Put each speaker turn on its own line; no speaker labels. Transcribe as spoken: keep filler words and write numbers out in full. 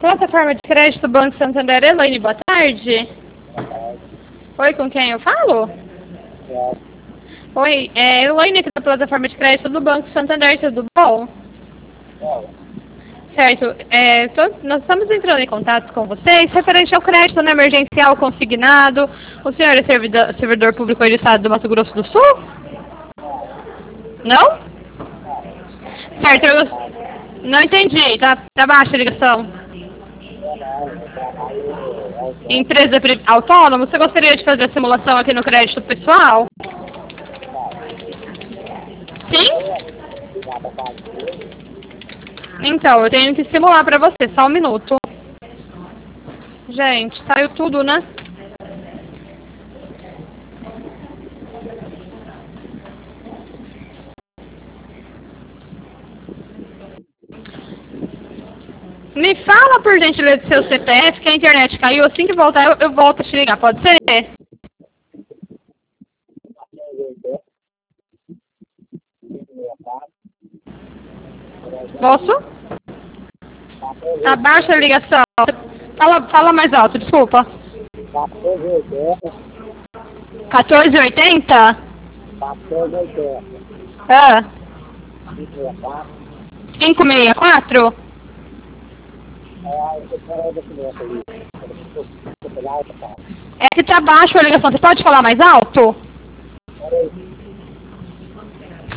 Plataforma de crédito Banco Santander, Elaine, boa tarde. Oi, com quem eu falo? Oi, é Elaine aqui da plataforma de crédito do Banco Santander, tudo bom? Certo, é, tô, nós estamos entrando em contato com vocês referente ao crédito no emergencial consignado. O senhor é servidor, servidor público do Estado do Mato Grosso do Sul? Não? Certo, eu não entendi, tá, tá baixa a ligação. Empresa autônoma, você gostaria de fazer a simulação aqui no crédito pessoal? Sim? Então, eu tenho que simular para você, só um minuto. Gente, saiu tudo, né? Me fala, por gentileza, do seu C P F, que a internet caiu. Assim que voltar, eu, eu volto a te ligar. Pode ser? Posso? Tá baixa a ligação. Fala, fala mais alto, desculpa. quatorze e oitenta? Ah. quinhentos e sessenta e quatro? É que tá baixo a ligação. Você pode falar mais alto?